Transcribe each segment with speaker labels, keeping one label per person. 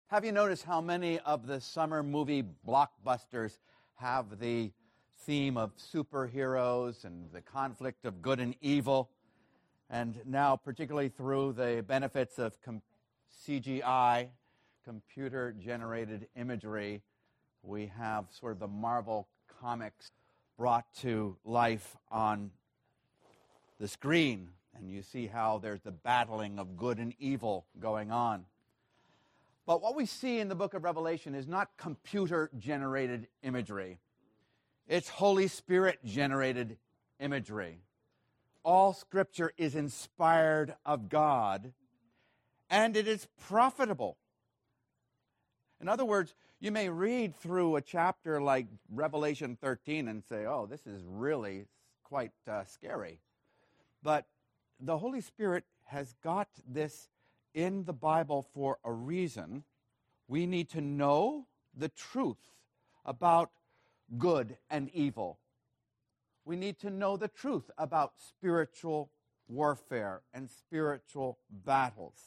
Speaker 1: Have you noticed how many of the summer movie blockbusters have the theme of superheroes and the conflict of good and evil? And now, particularly through the benefits of CGI, computer-generated imagery, we have sort of the Marvel comics brought to life on the screen. And you see how there's the battling of good and evil going on. But what we see in the book of Revelation is not computer-generated imagery. It's Holy Spirit-generated imagery. All Scripture is inspired of God, and it is profitable. In other words, you may read through a chapter like Revelation 13 and say, oh, this is really quite scary. But the Holy Spirit has got this in the Bible for a reason. We need to know the truth about good and evil. We need to know the truth about spiritual warfare and spiritual battles.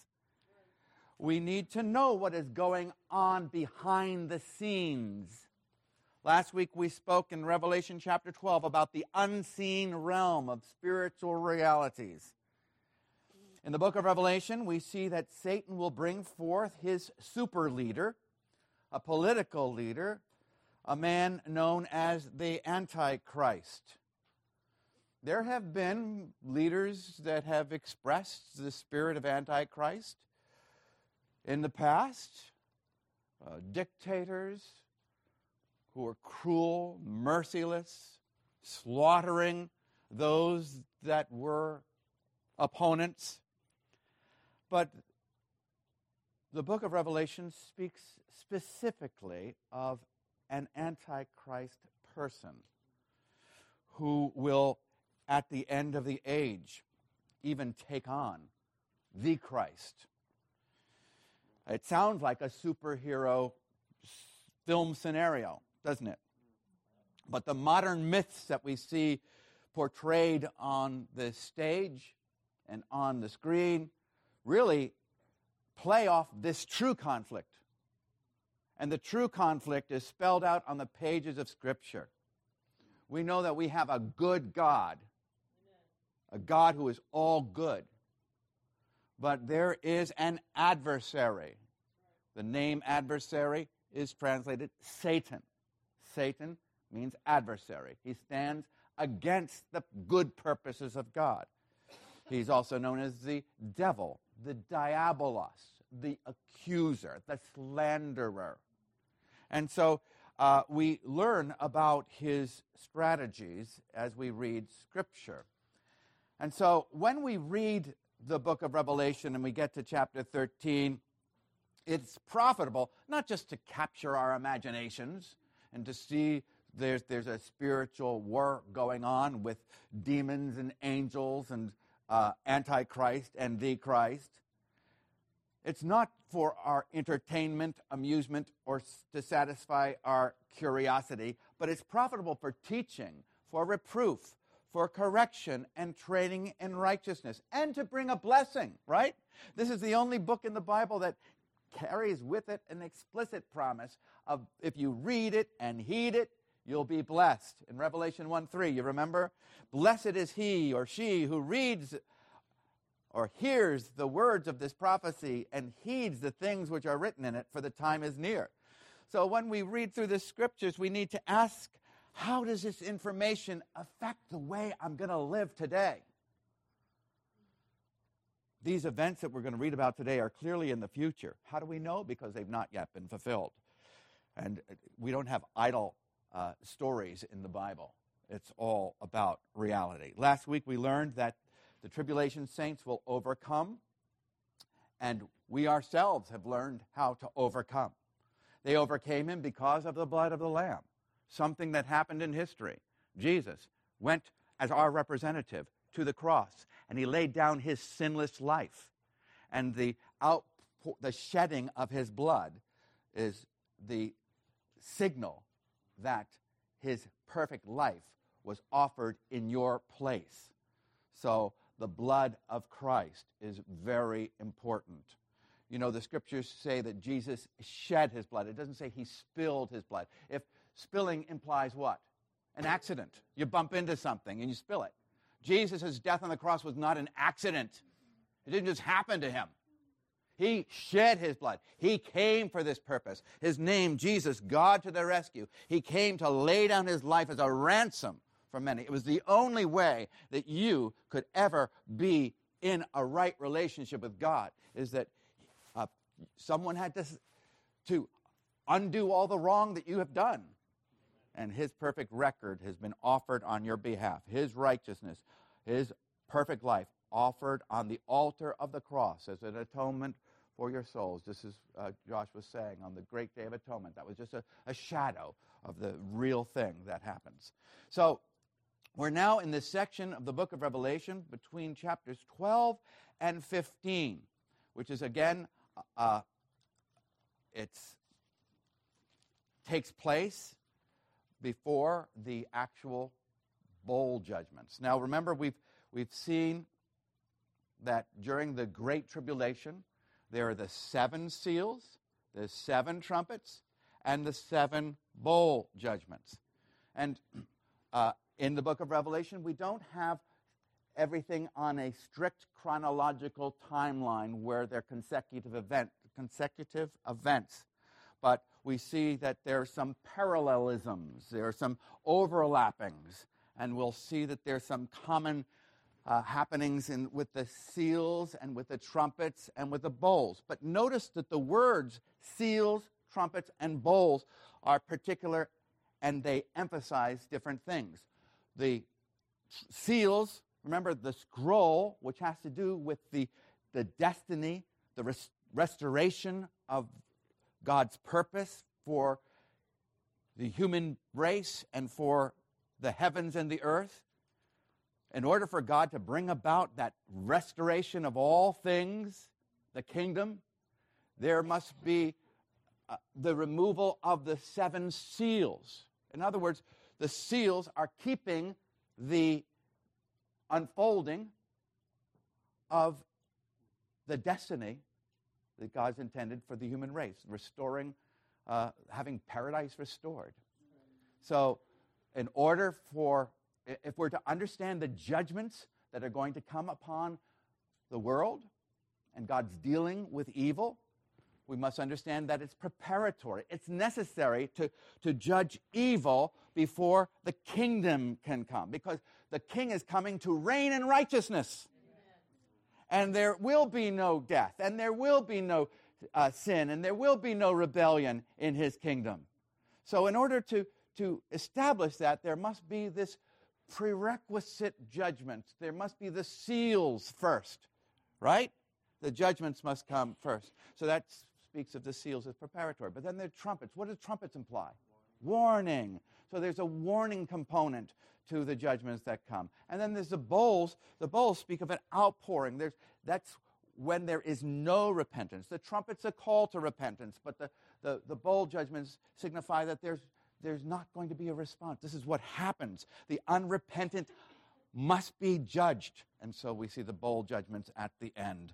Speaker 1: We need to know what is going on behind the scenes. Last week we spoke in Revelation chapter 12 about the unseen realm of spiritual realities. In the book of Revelation, we see that Satan will bring forth his super leader, a political leader, a man known as the Antichrist. There have been leaders that have expressed the spirit of Antichrist in the past, dictators who are cruel, merciless, slaughtering those that were opponents. But the book of Revelation speaks specifically of an Antichrist person who will, at the end of the age, even take on the Christ. It sounds like a superhero film scenario, doesn't it? But the modern myths that we see portrayed on the stage and on the screen really play off this true conflict. And the true conflict is spelled out on the pages of Scripture. We know that we have a good God, a God who is all good. But there is an adversary. The name adversary is translated Satan. Satan means adversary. He stands against the good purposes of God. He's also known as the devil, the diabolos, the accuser, the slanderer. And so we learn about his strategies as we read Scripture. And so when we read the book of Revelation and we get to chapter 13, it's profitable not just to capture our imaginations and to see there's a spiritual war going on with demons and angels and Antichrist and the Christ. It's not for our entertainment, amusement, or to satisfy our curiosity, but it's profitable for teaching, for reproof, for correction and training in righteousness, and to bring a blessing, right? This is the only book in the Bible that carries with it an explicit promise of if you read it and heed it, you'll be blessed. In Revelation 1:3, you remember? Blessed is he or she who reads or hears the words of this prophecy and heeds the things which are written in it, for the time is near. So when we read through the Scriptures, we need to ask, how does this information affect the way I'm going to live today? These events that we're going to read about today are clearly in the future. How do we know? Because they've not yet been fulfilled. And we don't have idle stories in the Bible. It's all about reality. Last week we learned that the tribulation saints will overcome, and we ourselves have learned how to overcome. They overcame him because of the blood of the Lamb, something that happened in history. Jesus went as our representative to the cross, and he laid down his sinless life. And the shedding of his blood is the signal that his perfect life was offered in your place. So the blood of Christ is very important. You know, the scriptures say that Jesus shed his blood. It doesn't say he spilled his blood. If spilling implies what? An accident. You bump into something and you spill it. Jesus' death on the cross was not an accident. It didn't just happen to him. He shed his blood. He came for this purpose. His name, Jesus, God to the rescue. He came to lay down his life as a ransom for many. It was the only way that you could ever be in a right relationship with God, is that someone had to undo all the wrong that you have done. And his perfect record has been offered on your behalf. His righteousness, his perfect life offered on the altar of the cross as an atonement for your souls. Just as Josh was saying, on the great day of atonement. That was just a shadow of the real thing that happens. So we're now in this section of the book of Revelation between chapters 12 and 15, which is, again, it takes place before the actual bowl judgments. Now, remember, we've seen that during the Great Tribulation, there are the 7 seals, the 7 trumpets, and the 7 bowl judgments. And in the book of Revelation, we don't have everything on a strict chronological timeline where they're consecutive events. But we see that there are some parallelisms, there are some overlappings, and we'll see that there's some common happenings with the seals and with the trumpets and with the bowls. But notice that the words seals, trumpets, and bowls are particular, and they emphasize different things. The seals, remember the scroll, which has to do with the destiny, the restoration of God's purpose for the human race and for the heavens and the earth. In order for God to bring about that restoration of all things, the kingdom, there must be the removal of the 7 seals. In other words, the seals are keeping the unfolding of the destiny that God's intended for the human race, restoring, having paradise restored. So in order for, if we're to understand the judgments that are going to come upon the world and God's dealing with evil, we must understand that it's preparatory. It's necessary to judge evil before the kingdom can come, because the king is coming to reign in righteousness. And there will be no death, and there will be no sin, and there will be no rebellion in his kingdom. So in order to establish that, there must be this prerequisite judgment. There must be the seals first, right? The judgments must come first. So that speaks of the seals as preparatory. But then there are trumpets. What do trumpets imply? Warning. So there's a warning component to the judgments that come. And then there's the bowls. The bowls speak of an outpouring. That's when there is no repentance. The trumpet's a call to repentance, but the bowl judgments signify that there's not going to be a response. This is what happens. The unrepentant must be judged. And so we see the bowl judgments at the end.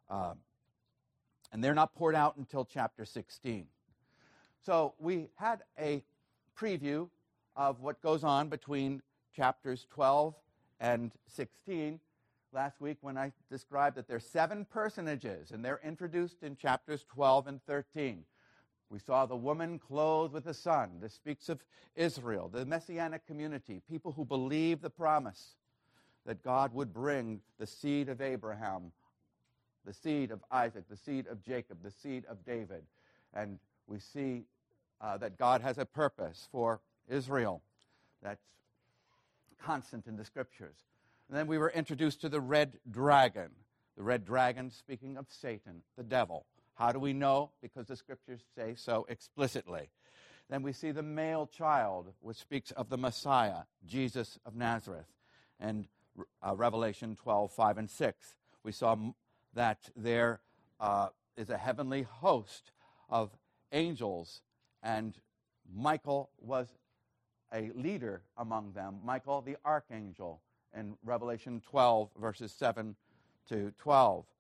Speaker 1: And they're not poured out until chapter 16. So we had a preview of what goes on between chapters 12 and 16 last week when I described that there are 7 personages, and they're introduced in chapters 12 and 13. We saw the woman clothed with the sun. This speaks of Israel, the Messianic community, people who believe the promise that God would bring the seed of Abraham, the seed of Isaac, the seed of Jacob, the seed of David. And we see that God has a purpose for Israel that's constant in the Scriptures. And then we were introduced to the red dragon. The red dragon, speaking of Satan, the devil. How do we know? Because the Scriptures say so explicitly. Then we see the male child, which speaks of the Messiah, Jesus of Nazareth. And Revelation 12, 5, and 6. We saw that there is a heavenly host of angels, and Michael was a leader among them, Michael the archangel, in Revelation 12, verses 7 to 12.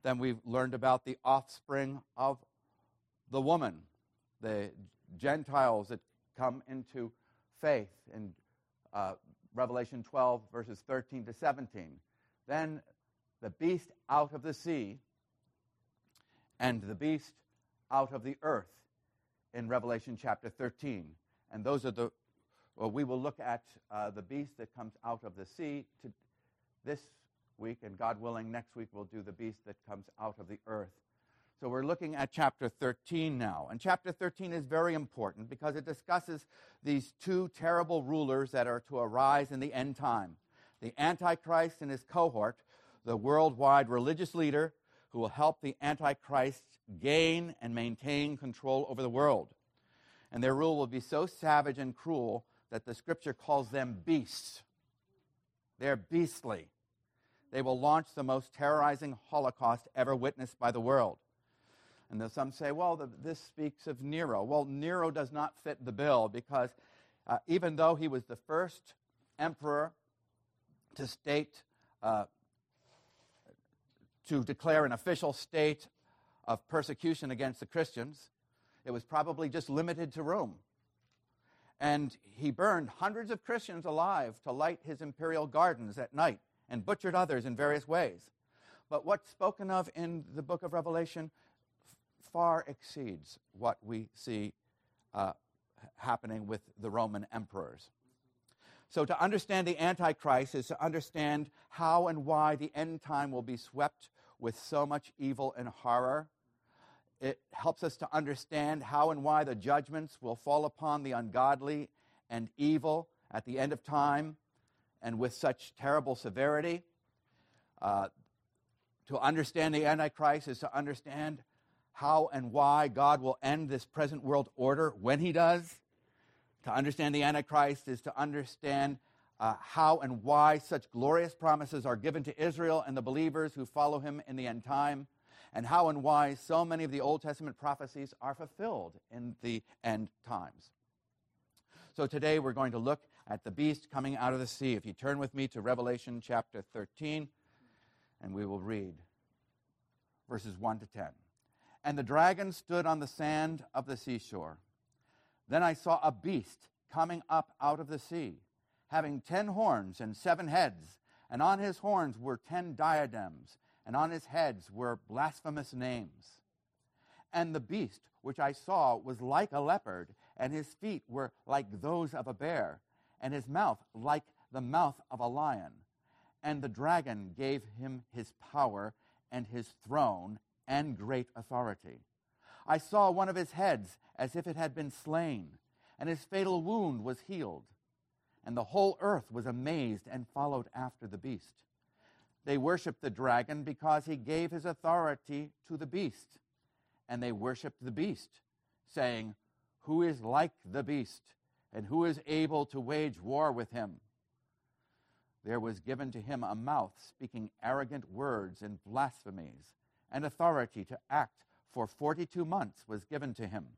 Speaker 1: Then we've learned about the offspring of the woman, the Gentiles that come into faith in Revelation 12, verses 13 to 17. Then the beast out of the sea and the beast out of the earth in Revelation chapter 13. And those are we will look at the beast that comes out of the sea this week, and God willing, next week we'll do the beast that comes out of the earth. So we're looking at chapter 13 now. And chapter 13 is very important because it discusses these two terrible rulers that are to arise in the end time. The Antichrist and his cohort, the worldwide religious leader who will help the Antichrist gain and maintain control over the world. And their rule will be so savage and cruel that the Scripture calls them beasts. They're beastly. They will launch the most terrorizing Holocaust ever witnessed by the world. And then some say, well, this speaks of Nero. Well, Nero does not fit the bill because even though he was the first emperor to declare an official state of persecution against the Christians, it was probably just limited to Rome. And he burned hundreds of Christians alive to light his imperial gardens at night and butchered others in various ways. But what's spoken of in the book of Revelation far exceeds what we see happening with the Roman emperors. So to understand the Antichrist is to understand how and why the end time will be swept with so much evil and horror. It helps us to understand how and why the judgments will fall upon the ungodly and evil at the end of time and with such terrible severity. To understand the Antichrist is to understand how and why God will end this present world order when he does. To understand the Antichrist is to understand how and why such glorious promises are given to Israel and the believers who follow him in the end time, and how and why so many of the Old Testament prophecies are fulfilled in the end times. So today we're going to look at the beast coming out of the sea. If you turn with me to Revelation chapter 13, and we will read verses 1 to 10. And the dragon stood on the sand of the seashore. Then I saw a beast coming up out of the sea, having 10 horns and 7 heads, and on his horns were 10 diadems, and on his heads were blasphemous names. And the beast which I saw was like a leopard, and his feet were like those of a bear, and his mouth like the mouth of a lion. And the dragon gave him his power and his throne and great authority. I saw one of his heads as if it had been slain, and his fatal wound was healed. And the whole earth was amazed and followed after the beast. They worshipped the dragon because he gave his authority to the beast. And they worshipped the beast, saying, "Who is like the beast, and who is able to wage war with him?" There was given to him a mouth speaking arrogant words and blasphemies, and authority to act for 42 months was given to him.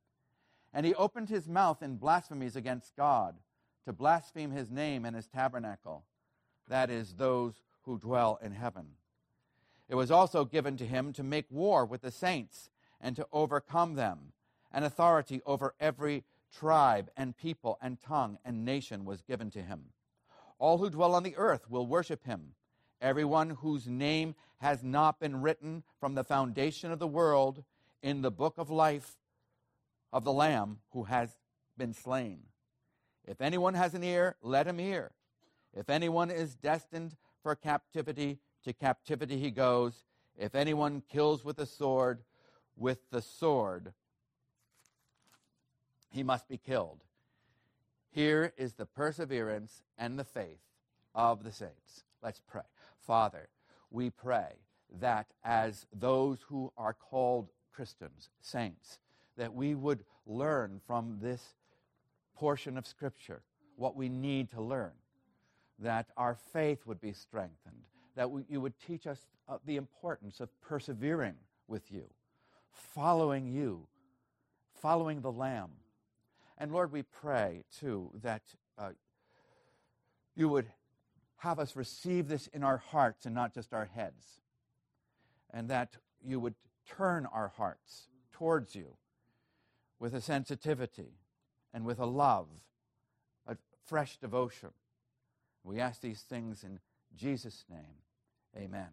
Speaker 1: And he opened his mouth in blasphemies against God, to blaspheme his name and his tabernacle, that is, those who dwell in heaven. It was also given to him to make war with the saints and to overcome them, and authority over every tribe and people and tongue and nation was given to him. All who dwell on the earth will worship him, everyone whose name has not been written from the foundation of the world in the book of life of the Lamb who has been slain. If anyone has an ear, let him hear. If anyone is destined for captivity, to captivity he goes. If anyone kills with the sword he must be killed. Here is the perseverance and the faith of the saints. Let's pray. Father, we pray that as those who are called Christians, saints, that we would learn from this portion of Scripture what we need to learn, that our faith would be strengthened, that you would teach us the importance of persevering with you, following the Lamb. And Lord, we pray, too, that you would have us receive this in our hearts and not just our heads. and that you would turn our hearts towards you with a sensitivity and with a love, a fresh devotion. We ask these things in Jesus' name. Amen.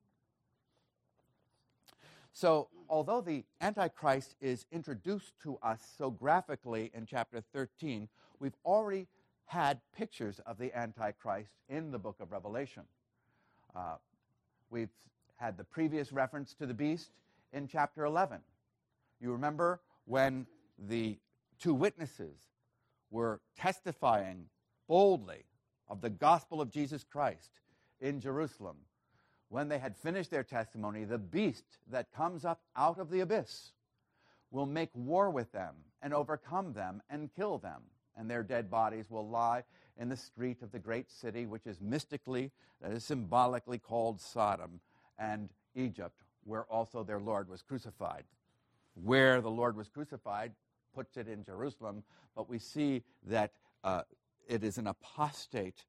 Speaker 1: So, although the Antichrist is introduced to us so graphically in chapter 13, we've already had pictures of the Antichrist in the book of Revelation. We've had the previous reference to the beast in chapter 11. You remember when the two witnesses were testifying boldly of the gospel of Jesus Christ in Jerusalem. When they had finished their testimony, the beast that comes up out of the abyss will make war with them and overcome them and kill them. And their dead bodies will lie in the street of the great city, which is mystically, that is symbolically called Sodom and Egypt, where also their Lord was crucified. Where the Lord was crucified puts it in Jerusalem, but we see that it is an apostate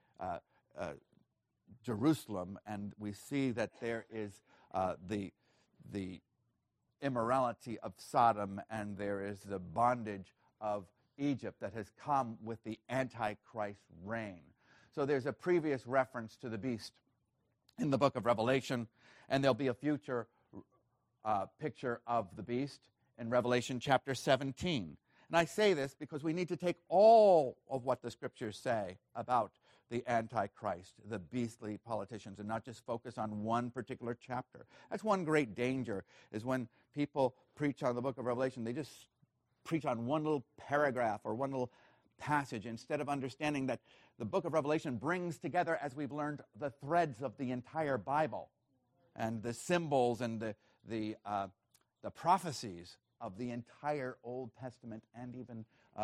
Speaker 1: Jerusalem, and we see that there is the immorality of Sodom, and there is the bondage of Egypt that has come with the Antichrist reign. So there's a previous reference to the beast in the book of Revelation, and there'll be a future picture of the beast in Revelation chapter 17. And I say this because we need to take all of what the scriptures say about the Antichrist, the beastly politicians, and not just focus on one particular chapter. That's one great danger, is when people preach on the book of Revelation, they just preach on one little paragraph or one little passage instead of understanding that the book of Revelation brings together, as we've learned, the threads of the entire Bible and the symbols and the prophecies of the entire Old Testament, and even,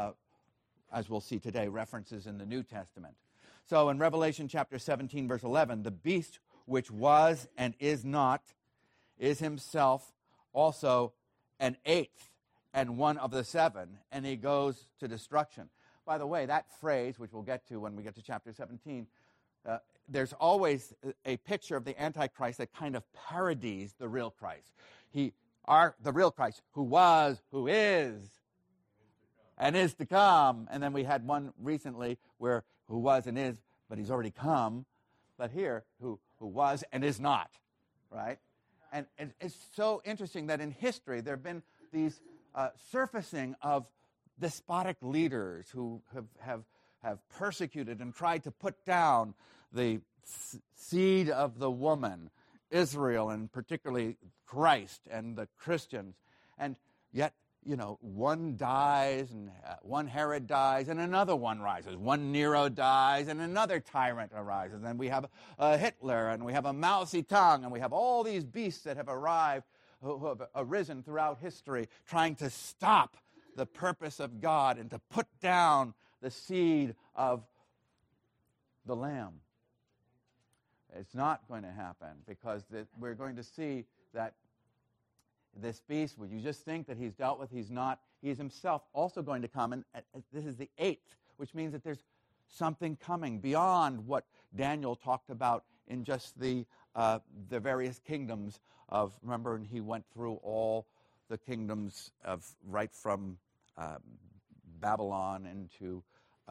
Speaker 1: as we'll see today, references in the New Testament. So in Revelation chapter 17, verse 11, the beast which was and is not is himself also an eighth and one of the seven, and he goes to destruction. By the way, that phrase, which we'll get to when we get to chapter 17, there's always a picture of the Antichrist that kind of parodies the real Christ. The real Christ, who was, who is, and is to come. And then we had one recently where who was and is, but he's already come. But here, who was and is not, right? And it's so interesting that in history there have been these surfacing of despotic leaders who have persecuted and tried to put down the seed of the woman, Israel, and particularly Christ and the Christians. And yet, one dies, and one Herod dies, and another one rises. One Nero dies, and another tyrant arises. And we have a Hitler, and we have a Mao Zedong, and we have all these beasts that have arrived, who have arisen throughout history, trying to stop the purpose of God and to put down the seed of the Lamb. It's not going to happen, because we're going to see that this beast, would you just think that he's dealt with? He's not. He's himself also going to come, and this is the eighth, which means that there's something coming beyond what Daniel talked about in just the various kingdoms of, remember, and he went through all the kingdoms of right from Babylon into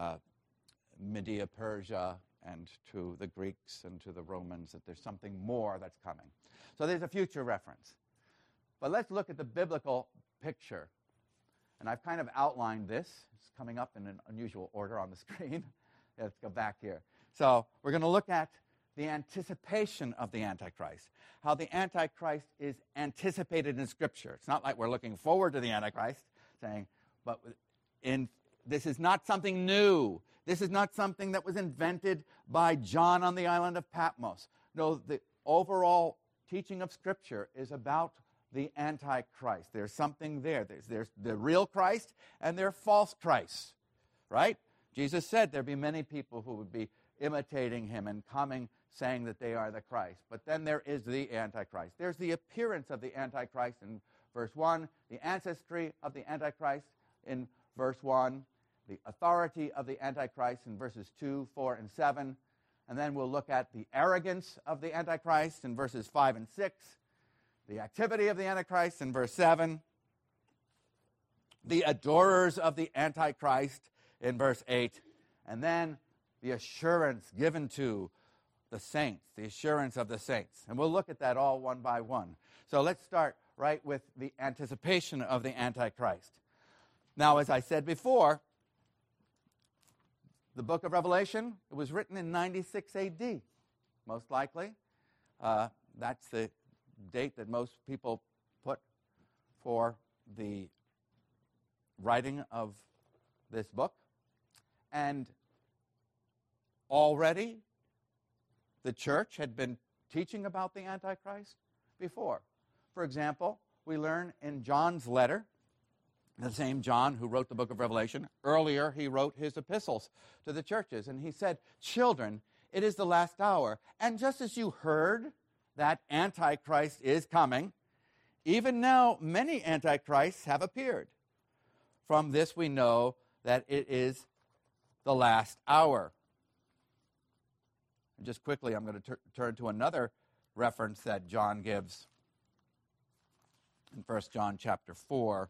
Speaker 1: Media, Persia, and to the Greeks and to the Romans, that there's something more that's coming. So there's a future reference. But let's look at the biblical picture. And I've kind of outlined this. It's coming up in an unusual order on the screen. Let's go back here. So we're going to look at the anticipation of the Antichrist, how the Antichrist is anticipated in Scripture. It's not like we're looking forward to the Antichrist, saying, but this is not something new. This is not something that was invented by John on the island of Patmos. No, the overall teaching of Scripture is about the Antichrist. There's something there. There's the real Christ and there are false Christs, right? Jesus said there'd be many people who would be imitating him and coming saying that they are the Christ. But then there is the Antichrist. There's the appearance of the Antichrist in verse 1, the ancestry of the Antichrist in verse 1, the authority of the Antichrist in verses 2, 4, and 7. And then we'll look at the arrogance of the Antichrist in verses 5 and 6. the activity of the Antichrist in verse 7, the adorers of the Antichrist in verse 8, and then the assurance given to the saints, the assurance of the saints. And we'll look at that all one by one. So let's start right with the anticipation of the Antichrist. Now, as I said before, the book of Revelation, it was written in 96 AD, most likely. That's the date that most people put for the writing of this book. And already the church had been teaching about the Antichrist before. For example, we learn in John's letter, the same John who wrote the book of Revelation, earlier he wrote his epistles to the churches, and he said, "Children, it is the last hour, and just as you heard that Antichrist is coming, even now many Antichrists have appeared. From this we know that it is the last hour." And just quickly, I'm going to turn to another reference that John gives in 1 John chapter 4,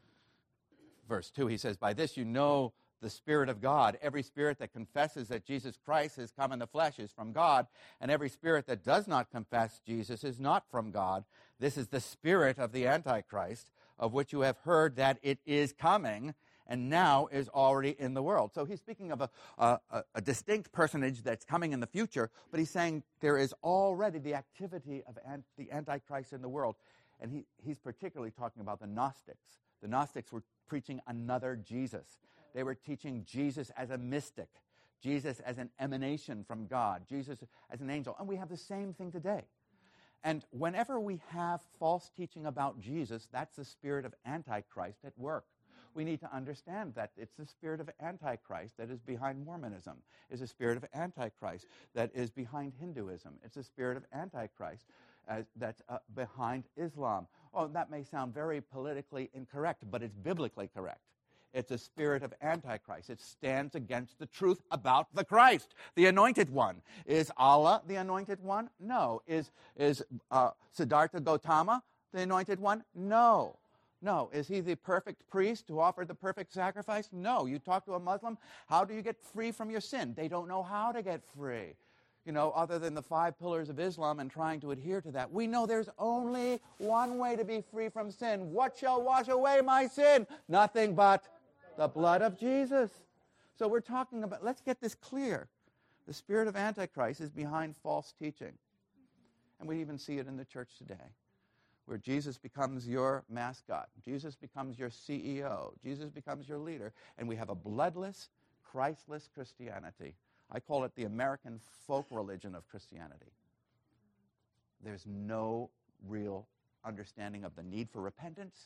Speaker 1: verse 2. He says, "By this you know the Spirit of God. Every spirit that confesses that Jesus Christ has come in the flesh is from God, and every spirit that does not confess Jesus is not from God. This is the spirit of the Antichrist, of which you have heard that it is coming, and now is already in the world." So he's speaking of a distinct personage that's coming in the future, but he's saying there is already the activity of the Antichrist in the world. And he's particularly talking about the Gnostics. The Gnostics were preaching another Jesus. They were teaching Jesus as a mystic, Jesus as an emanation from God, Jesus as an angel. And we have the same thing today. And whenever we have false teaching about Jesus, that's the spirit of Antichrist at work. We need to understand that it's the spirit of Antichrist that is behind Mormonism. It's the spirit of Antichrist that is behind Hinduism. It's the spirit of Antichrist that's behind Islam. Oh, that may sound very politically incorrect, but it's biblically correct. It's a spirit of Antichrist. It stands against the truth about the Christ, the anointed one. Is Allah the anointed one? No. Is Siddhartha Gautama the anointed one? No. No. Is he the perfect priest who offered the perfect sacrifice? No. You talk to a Muslim, how do you get free from your sin? They don't know how to get free. Other than the 5 pillars of Islam and trying to adhere to that. We know there's only one way to be free from sin. What shall wash away my sin? Nothing but the blood of Jesus. So we're talking about, let's get this clear. The spirit of Antichrist is behind false teaching. And we even see it in the church today, where Jesus becomes your mascot. Jesus becomes your CEO. Jesus becomes your leader. And we have a bloodless, Christless Christianity. I call it the American folk religion of Christianity. There's no real understanding of the need for repentance,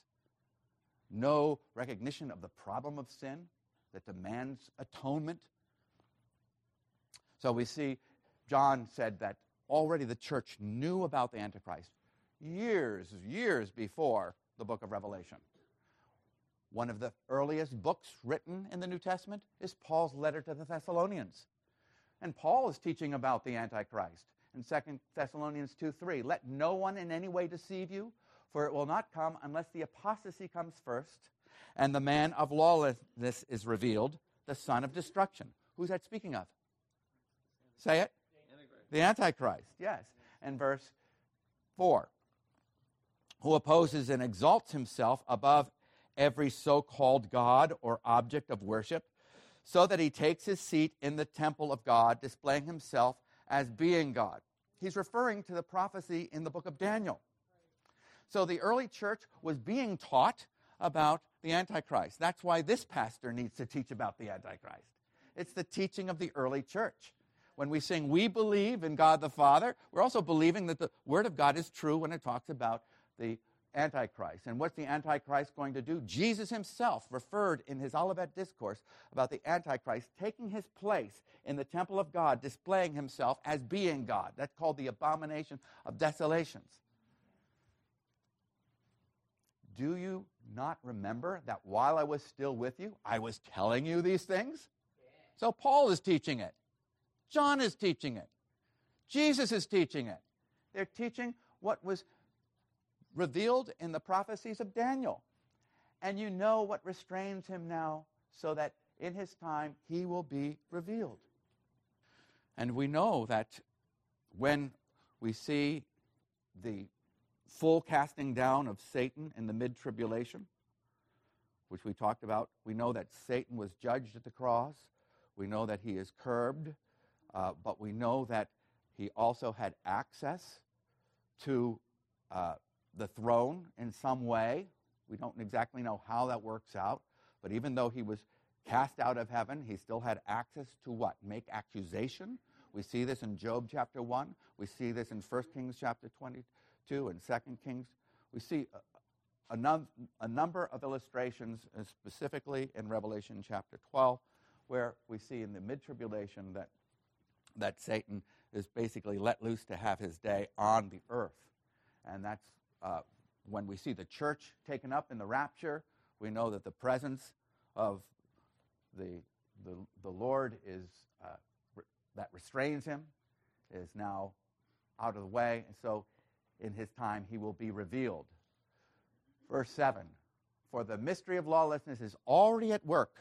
Speaker 1: no recognition of the problem of sin that demands atonement. So we see John said that already the church knew about the Antichrist years before the book of Revelation. One of the earliest books written in the New Testament is Paul's letter to the Thessalonians. And Paul is teaching about the Antichrist in 2 Thessalonians 2:3. "Let no one in any way deceive you, for it will not come unless the apostasy comes first, and the man of lawlessness is revealed, the son of destruction." Who's that speaking of? Say it. The Antichrist, yes. And verse 4. "Who opposes and exalts himself above every so-called God or object of worship, so that he takes his seat in the temple of God, displaying himself as being God." He's referring to the prophecy in the book of Daniel. So the early church was being taught about the Antichrist. That's why this pastor needs to teach about the Antichrist. It's the teaching of the early church. When we sing, "We believe in God the Father," we're also believing that the Word of God is true when it talks about the Antichrist. And what's the Antichrist going to do? Jesus himself referred in his Olivet Discourse about the Antichrist taking his place in the temple of God, displaying himself as being God. That's called the abomination of desolations. Do you not remember that while I was still with you, I was telling you these things? So Paul is teaching it. John is teaching it. Jesus is teaching it. They're teaching what was revealed in the prophecies of Daniel. And you know what restrains him now, so that in his time he will be revealed. And we know that when we see the full casting down of Satan in the mid-tribulation, which we talked about, we know that Satan was judged at the cross. We know that he is curbed, but we know that he also had access to the throne in some way. We don't exactly know how that works out, but even though he was cast out of heaven, he still had access to what? Make accusation. We see this in Job chapter 1. We see this in 1 Kings chapter 22 and 2 Kings. We see a number of illustrations, specifically in Revelation chapter 12, where we see in the mid-tribulation that Satan is basically let loose to have his day on the earth. And that's when we see the church taken up in the rapture, we know that the presence of the Lord is that restrains him is now out of the way. And so in his time he will be revealed. Verse 7, for the mystery of lawlessness is already at work.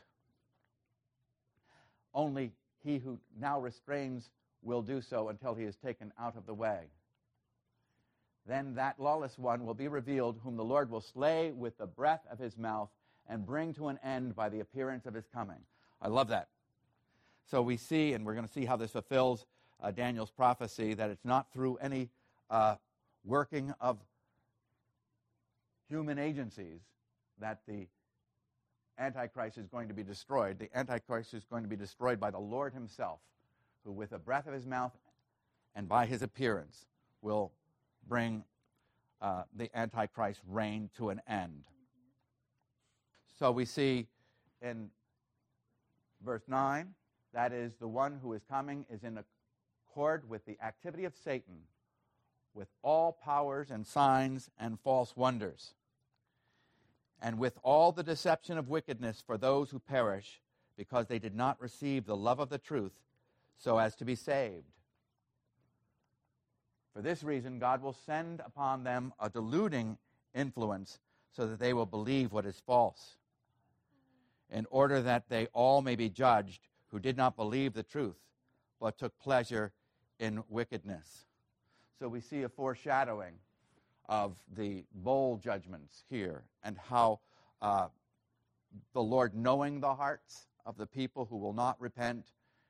Speaker 1: Only he who now restrains will do so until he is taken out of the way. Then that lawless one will be revealed, whom the Lord will slay with the breath of his mouth and bring to an end by the appearance of his coming. I love that. So we see, and we're going to see how this fulfills Daniel's prophecy, that it's not through any working of human agencies that the Antichrist is going to be destroyed. The Antichrist is going to be destroyed by the Lord himself, who with the breath of his mouth and by his appearance will bring the Antichrist reign to an end. So we see in verse 9, that is, the one who is coming is in accord with the activity of Satan, with all powers and signs and false wonders, and with all the deception of wickedness for those who perish, because they did not receive the love of the truth so as to be saved. For this reason, God will send upon them a deluding influence so that they will believe what is false, in order that they all may be judged who did not believe the truth, but took pleasure in wickedness. So we see a foreshadowing of the bowl judgments here, and how the Lord, knowing the hearts of the people who will not repent,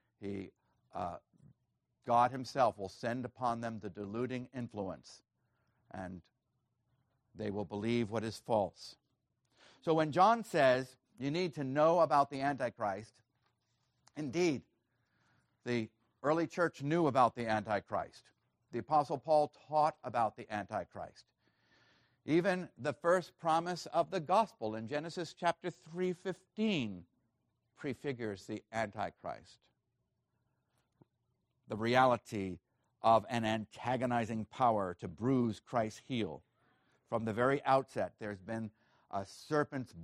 Speaker 1: God himself will send upon them the deluding influence, and they will believe what is false. So when John says you need to know about the Antichrist, indeed, the early church knew about the Antichrist. The Apostle Paul taught about the Antichrist. Even the first promise of the gospel in Genesis chapter 3:15 prefigures the Antichrist, the reality of an antagonizing power to bruise Christ's heel. From the very outset, there's been a serpent's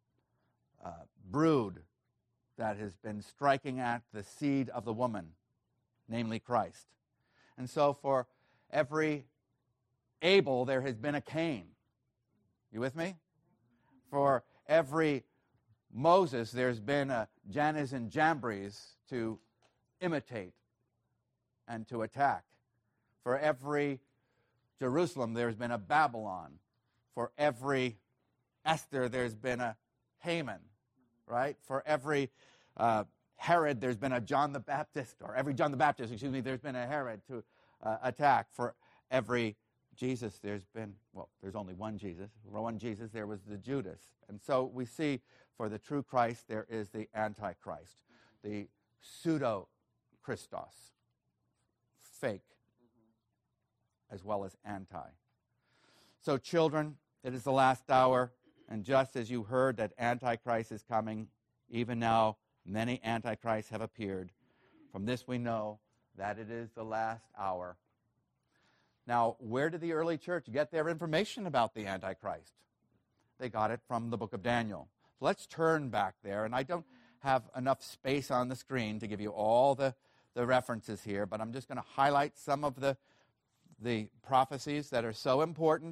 Speaker 1: brood that has been striking at the seed of the woman, namely Christ. And so for every Abel, there has been a Cain. You with me? For every Moses, there's been a Jannes and Jambres to imitate and to attack. For every Jerusalem, there's been a Babylon. For every Esther, there's been a Haman, right? For every Herod, there's been a John the Baptist, or every John the Baptist, there's been a Herod to attack. For every Jesus, there's only one Jesus. For one Jesus, there was the Judas. And so we see for the true Christ, there is the Antichrist, the pseudo-Christos, fake, as well as anti. So children, it is the last hour, and just as you heard that Antichrist is coming, even now many Antichrists have appeared. From this we know that it is the last hour. Now, where did the early church get their information about the Antichrist? They got it from the book of Daniel. So let's turn back there, and I don't have enough space on the screen to give you all the references here, but I'm just going to highlight some of the prophecies that are so important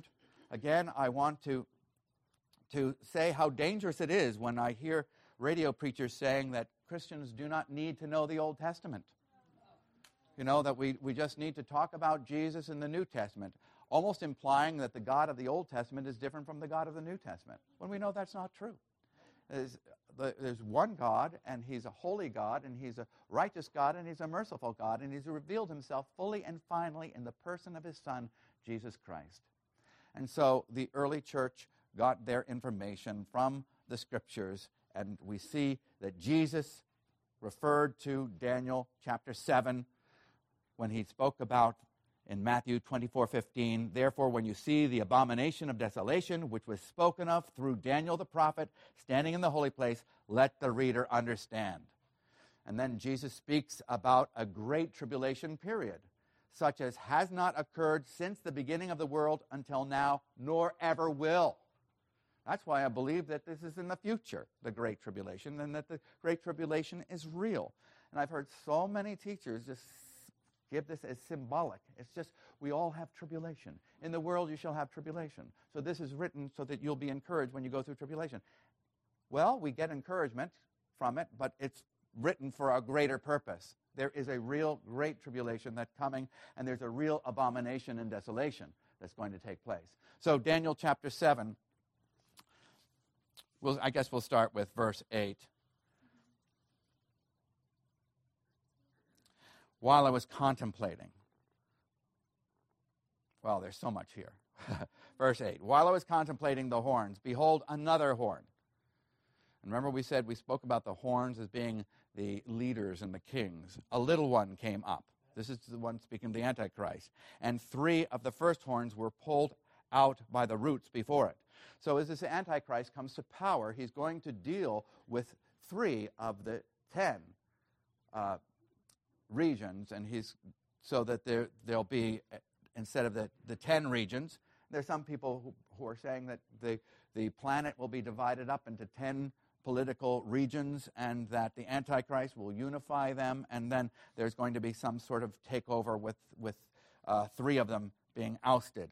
Speaker 1: Again, I want to say how dangerous it is when I hear radio preachers saying that Christians do not need to know the Old Testament. That we just need to talk about Jesus in the New Testament, almost implying that the God of the Old Testament is different from the God of the New Testament, when we know that's not true. There's one God, and he's a holy God, and he's a righteous God, and he's a merciful God, and he's revealed himself fully and finally in the person of his Son, Jesus Christ. And so the early church got their information from the Scriptures, and we see that Jesus referred to Daniel chapter 7 when he spoke about in Matthew 24:15, therefore when you see the abomination of desolation, which was spoken of through Daniel the prophet, standing in the holy place, let the reader understand. And then Jesus speaks about a great tribulation period, such as has not occurred since the beginning of the world until now, nor ever will. That's why I believe that this is in the future, the Great Tribulation, and that the Great Tribulation is real. And I've heard so many teachers just give this as symbolic. It's just, we all have tribulation. In the world you shall have tribulation. So this is written so that you'll be encouraged when you go through tribulation. Well, we get encouragement from it, but it's written for a greater purpose. There is a real great tribulation that's coming, and there's a real abomination and desolation that's going to take place. So Daniel chapter 7, I guess we'll start with verse 8. While I was contemplating. Well, there's so much here. Verse 8. While I was contemplating the horns, behold, another horn. And remember we spoke about the horns as being the leaders and the kings. A little one came up. This is the one speaking of the Antichrist. And 3 of the first horns were pulled out by the roots before it. So as this Antichrist comes to power, he's going to deal with 3 of the 10 regions, and so that there'll be, instead of the 10 regions, there's some people who are saying that the planet will be divided up into 10 political regions, and that the Antichrist will unify them, and then there's going to be some sort of takeover with 3 of them being ousted.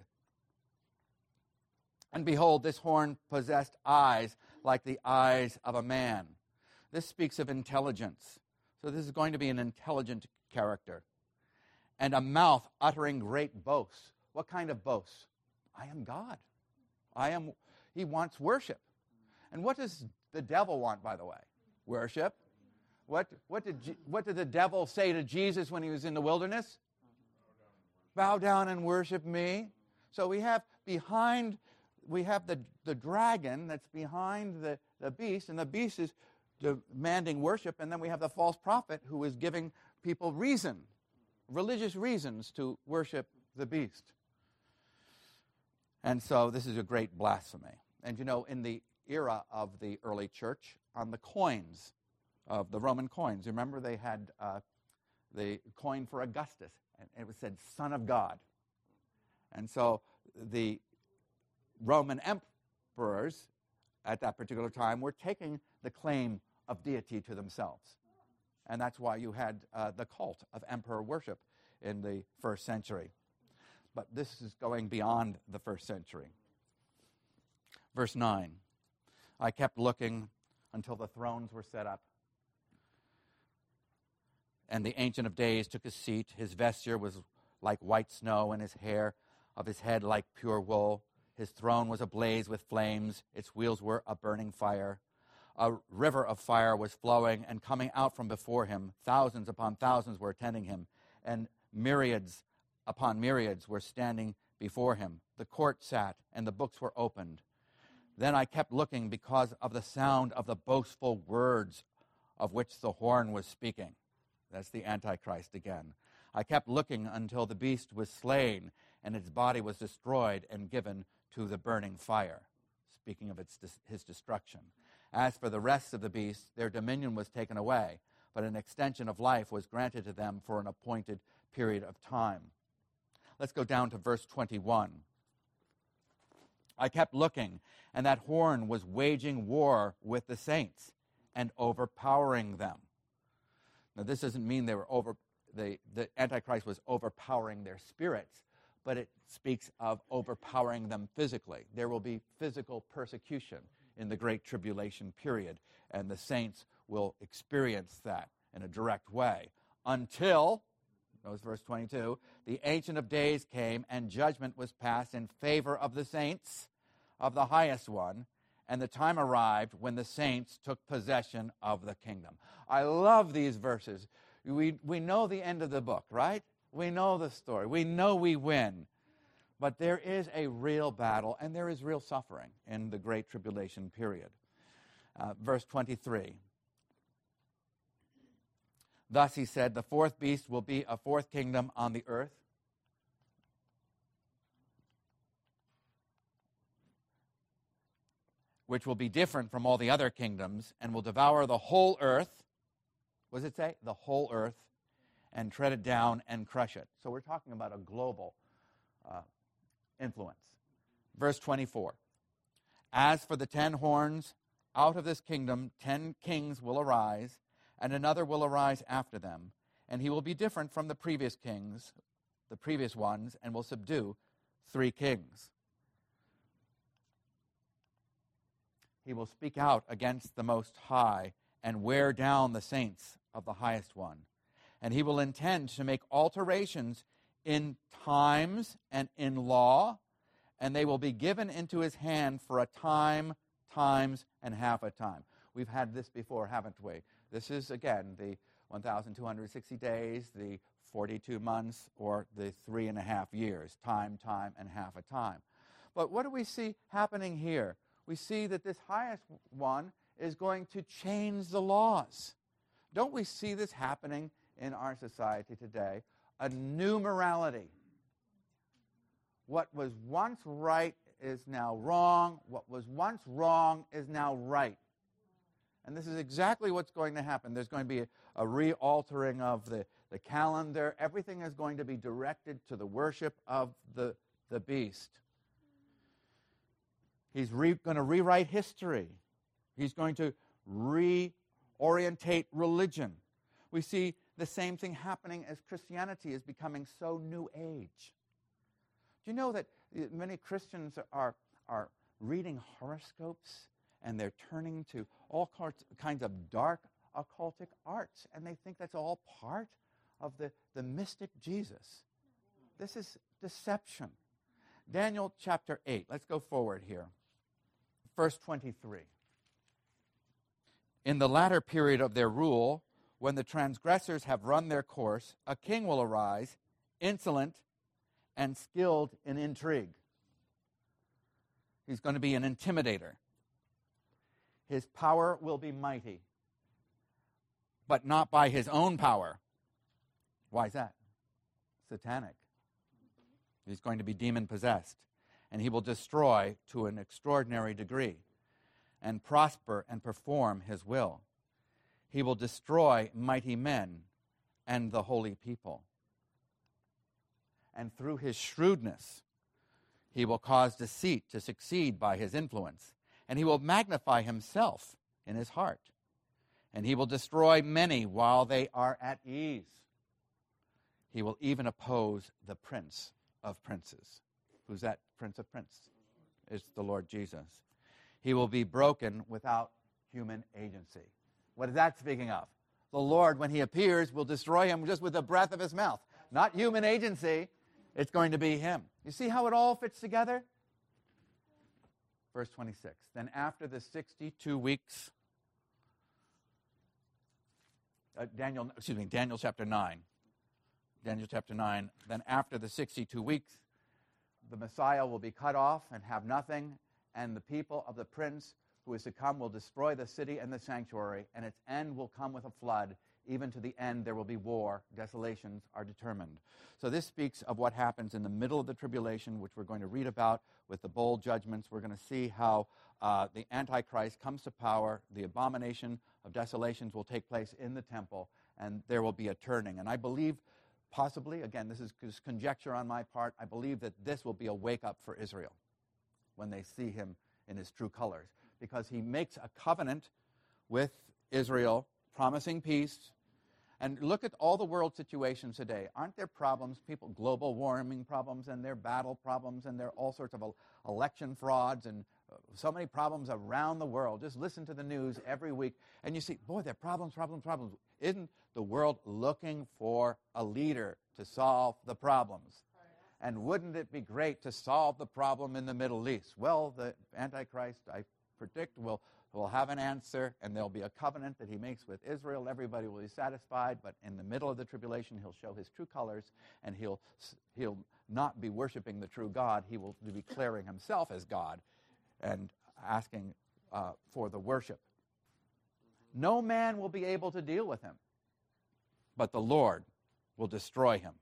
Speaker 1: And behold, this horn possessed eyes like the eyes of a man. This speaks of intelligence. So this is going to be an intelligent character. And a mouth uttering great boasts. What kind of boasts? I am God. He wants worship. And what does the devil want, by the way? Worship. What did the devil say to Jesus when he was in the wilderness? Bow down and worship me. So we have the dragon that's behind the beast, and the beast is demanding worship, and then we have the false prophet who is giving people religious reasons to worship the beast. And so this is a great blasphemy. And in the era of the early church, on the coins of the Roman coins, remember they had the coin for Augustus, and it was said Son of God. And so the Roman emperors at that particular time were taking the claim of deity to themselves. And that's why you had the cult of emperor worship in the first century. But this is going beyond the first century. Verse 9. I kept looking until the thrones were set up. And the Ancient of Days took his seat. His vesture was like white snow, and his hair of his head like pure wool. His throne was ablaze with flames. Its wheels were a burning fire. A river of fire was flowing and coming out from before him. Thousands upon thousands were attending him, and myriads upon myriads were standing before him. The court sat, and the books were opened. Then I kept looking because of the sound of the boastful words of which the horn was speaking. That's the Antichrist again. I kept looking until the beast was slain, and its body was destroyed and given to the burning fire, speaking of his destruction. As for the rest of the beasts, their dominion was taken away, but an extension of life was granted to them for an appointed period of time. Let's go down to verse 21. I kept looking, and that horn was waging war with the saints and overpowering them. Now, this doesn't mean they were the Antichrist was overpowering their spirits, but it speaks of overpowering them physically. There will be physical persecution in the Great Tribulation period, and the saints will experience that in a direct way until, notice verse 22, the Ancient of Days came and judgment was passed in favor of the saints of the highest one, and the time arrived when the saints took possession of the kingdom. I love these verses. We know the end of the book, right? We know the story. We know we win. But there is a real battle, and there is real suffering in the Great Tribulation period. Verse 23. Thus he said, the fourth beast will be a fourth kingdom on the earth, which will be different from all the other kingdoms, and will devour the whole earth. What does it say? The whole earth, and tread it down and crush it. So we're talking about a global influence. Verse 24. As for the 10 horns, out of this kingdom 10 kings will arise, and another will arise after them, and he will be different from the previous kings, the previous ones, and will subdue 3 kings. He will speak out against the Most High and wear down the saints of the Highest One. And he will intend to make alterations in times and in law, and they will be given into his hand for a time, times, and half a time. We've had this before, haven't we? This is, again, the 1,260 days, the 42 months, or the 3.5 years, time, and half a time. But what do we see happening here? We see that this highest one is going to change the laws. Don't we see this happening in our society today? A new morality. What was once right is now wrong. What was once wrong is now right. And this is exactly what's going to happen. There's going to be a re-altering of the calendar. Everything is going to be directed to the worship of the beast. He's going to rewrite history. He's going to reorientate religion. We see the same thing happening as Christianity is becoming so New Age. Do you know that many Christians are reading horoscopes, and they're turning to all kinds of dark occultic arts, and they think that's all part of the mystic Jesus? This is deception. Daniel chapter 8. Let's go forward here. Verse 23. In the latter period of their rule, when the transgressors have run their course, a king will arise, insolent and skilled in intrigue. He's going to be an intimidator. His power will be mighty, but not by his own power. Why is that? Satanic. He's going to be demon-possessed, and he will destroy to an extraordinary degree and prosper and perform his will. He will destroy mighty men and the holy people. And through his shrewdness, he will cause deceit to succeed by his influence, and he will magnify himself in his heart. And he will destroy many while they are at ease. He will even oppose the prince of princes. Who's that prince of princes? It's the Lord Jesus. He will be broken without human agency. What is that speaking of? The Lord, when he appears, will destroy him just with the breath of his mouth. Not human agency. It's going to be him. You see how it all fits together? Verse 26. Then after the 62 weeks, Daniel chapter 9. Daniel chapter 9. Then after the 62 weeks, the Messiah will be cut off and have nothing, and the people of the prince who is to come will destroy the city and the sanctuary, and its end will come with a flood. Even to the end there will be war. Desolations are determined. So this speaks of what happens in the middle of the tribulation, which we're going to read about with the bowl judgments. We're going to see how the Antichrist comes to power. The abomination of desolations will take place in the temple, and there will be a turning. And I believe, possibly, again, this is just conjecture on my part, I believe that this will be a wake-up for Israel when they see him in his true colors, because he makes a covenant with Israel, promising peace, And look at all the world situations today. Aren't there problems, people, global warming problems, and their battle problems, and there are all sorts of election frauds, and so many problems around the world. Just listen to the news every week, and you see, boy, there are problems, problems, problems. Isn't the world looking for a leader to solve the problems? And wouldn't it be great to solve the problem in the Middle East? Well, the Antichrist, I predict, will have an answer, and there'll be a covenant that he makes with Israel. Everybody will be satisfied, but in the middle of the tribulation, he'll show his true colors, and he'll not be worshiping the true God. He will be declaring himself as God and asking for the worship. No man will be able to deal with him, but the Lord will destroy him.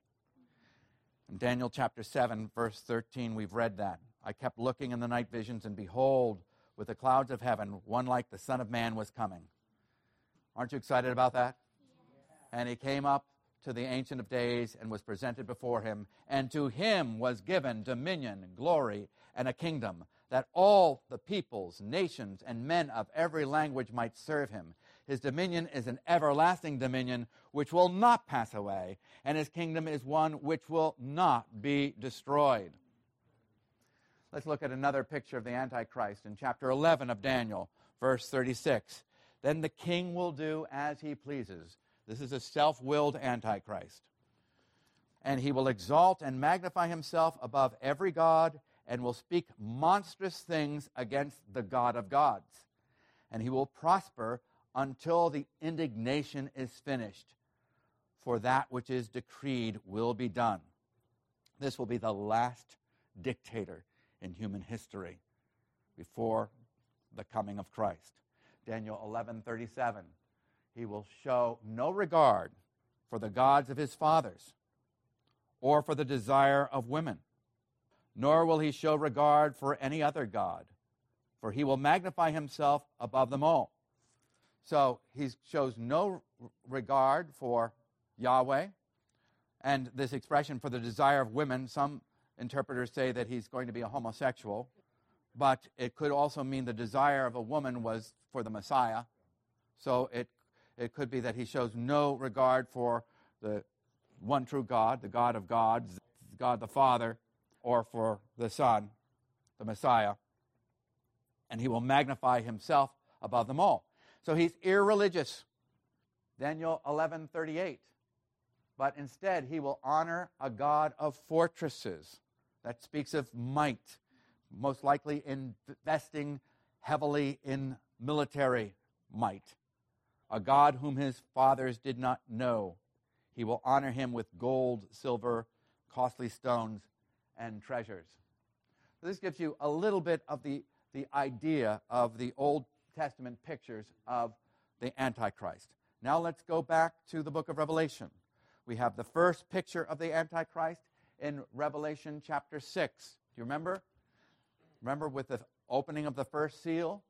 Speaker 1: In Daniel chapter 7, verse 13, we've read that. I kept looking in the night visions, and behold, with the clouds of heaven, one like the Son of Man was coming. Aren't you excited about that? And he came up to the Ancient of Days and was presented before him, and to him was given dominion, glory, and a kingdom, that all the peoples, nations, and men of every language might serve him. His dominion is an everlasting dominion which will not pass away, and his kingdom is one which will not be destroyed. Let's look at another picture of the Antichrist in chapter 11 of Daniel, verse 36. Then the king will do as he pleases. This is a self-willed Antichrist. And he will exalt and magnify himself above every god, and will speak monstrous things against the God of gods. And he will prosper until the indignation is finished, for that which is decreed will be done. This will be the last dictator in human history before the coming of Christ. Daniel 11:37, he will show no regard for the gods of his fathers or for the desire of women, nor will he show regard for any other god, for he will magnify himself above them all. So he shows no regard for Yahweh. And this expression, for the desire of women, some interpreters say that he's going to be a homosexual, but it could also mean the desire of a woman was for the Messiah. So it could be that he shows no regard for the one true God, the God of gods, God the Father, or for the Son, the Messiah. And he will magnify himself above them all. So he's irreligious. Daniel 11:38. But instead he will honor a God of fortresses. That speaks of might, most likely investing heavily in military might. A God whom his fathers did not know. He will honor him with gold, silver, costly stones, and treasures. So this gives you a little bit of the idea of the Old Testament pictures of the Antichrist. Now let's go back to the book of Revelation. We have the first picture of the Antichrist in Revelation chapter 6. Do you remember? Remember with the opening of the first seal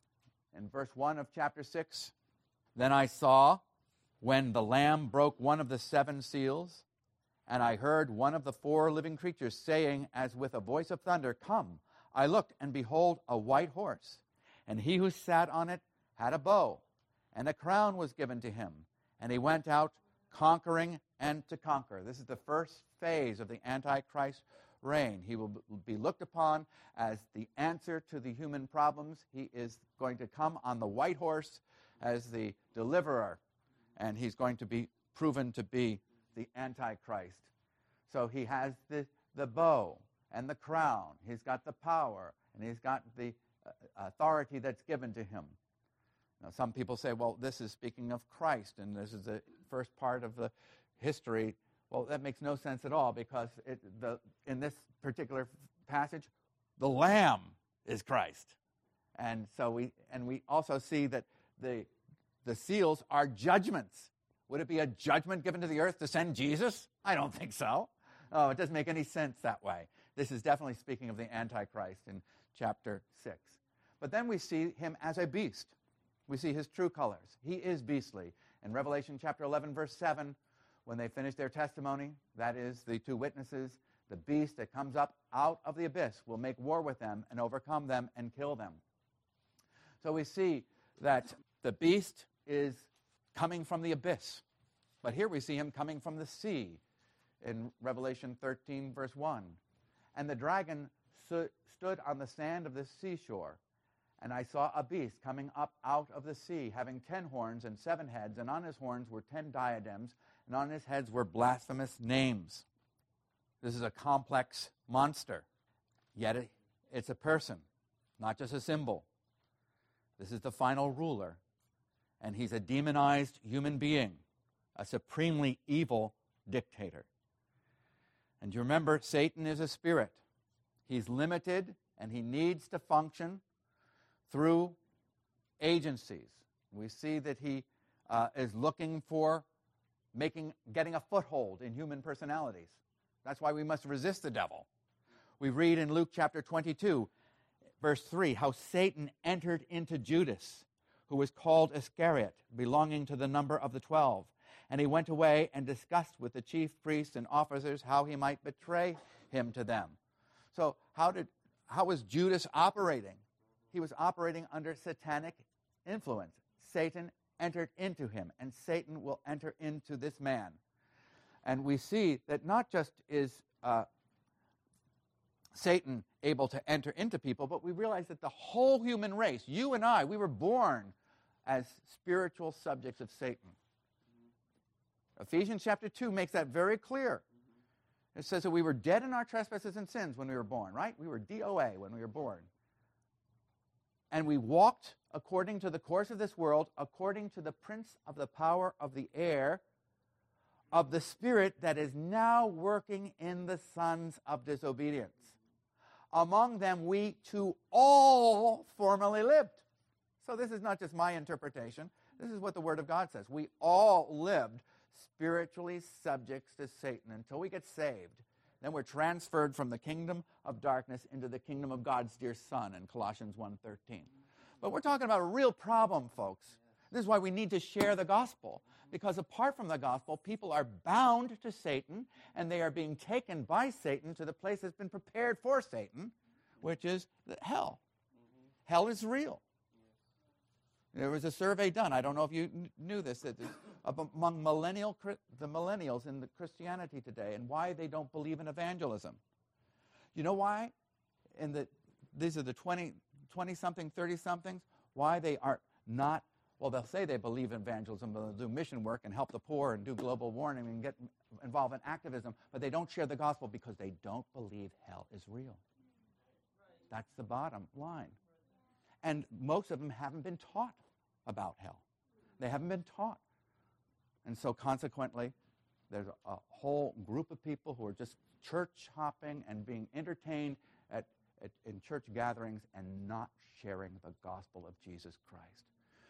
Speaker 1: in verse 1 of chapter 6? Then I saw when the Lamb broke one of the 7 seals, and I heard one of the 4 living creatures saying as with a voice of thunder, "Come." I looked, and behold, a white horse, and he who sat on it had a bow, and a crown was given to him, and he went out conquering and to conquer. This is the first phase of the Antichrist reign. He will be looked upon as the answer to the human problems. He is going to come on the white horse as the deliverer, and he's going to be proven to be the Antichrist. So he has the bow and the crown. He's got the power, and he's got the authority that's given to him. Now, some people say, well, this is speaking of Christ, and this is the first part of the history. Well, that makes no sense at all, because in this particular passage, the Lamb is Christ. And so we also see that the seals are judgments. Would it be a judgment given to the earth to send Jesus? I don't think so. Oh, it doesn't make any sense that way. This is definitely speaking of the Antichrist in chapter 6. But then we see him as a beast. We see his true colors. He is beastly. In Revelation chapter 11, verse 7, when they finish their testimony, that is, the 2 witnesses, the beast that comes up out of the abyss will make war with them and overcome them and kill them. So we see that the beast is coming from the abyss. But here we see him coming from the sea in Revelation 13, verse 1. And the dragon stood on the sand of the seashore. And I saw a beast coming up out of the sea, having 10 horns and 7 heads, and on his horns were 10 diadems, and on his heads were blasphemous names. This is a complex monster, yet it's a person, not just a symbol. This is the final ruler, and he's a demonized human being, a supremely evil dictator. And you remember, Satan is a spirit. He's limited, and he needs to function through agencies. We see that he is looking for getting a foothold in human personalities. That's why we must resist the devil. We read in Luke chapter 22, verse 3, how Satan entered into Judas, who was called Iscariot, belonging to the number of the 12. And he went away and discussed with the chief priests and officers how he might betray him to them. So how was Judas operating? He was operating under satanic influence. Satan entered into him, and Satan will enter into this man. And we see that not just is Satan able to enter into people, but we realize that the whole human race, you and I, we were born as spiritual subjects of Satan. Ephesians chapter 2 makes that very clear. It says that we were dead in our trespasses and sins when we were born, right? We were DOA when we were born. And we walked according to the course of this world, according to the prince of the power of the air, of the spirit that is now working in the sons of disobedience. Among them we too all formerly lived. So this is not just my interpretation. This is what the Word of God says. We all lived spiritually subjects to Satan until we get saved. Then we're transferred from the kingdom of darkness into the kingdom of God's dear Son in Colossians 1:13. But we're talking about a real problem, folks. This is why we need to share the gospel. Because apart from the gospel, people are bound to Satan, and they are being taken by Satan to the place that's been prepared for Satan, which is hell. Hell is real. There was a survey done. I don't know if you knew this, that among the millennials in the Christianity today, and why they don't believe in evangelism. You know why? These are the 20-something, 30-somethings. Why they are not. Well, they'll say they believe in evangelism, they'll do mission work and help the poor and do global warming and get involved in activism, but they don't share the gospel because they don't believe hell is real. That's the bottom line. And most of them haven't been taught about hell. They haven't been taught. And so consequently, there's a whole group of people who are just church hopping and being entertained in church gatherings and not sharing the gospel of Jesus Christ.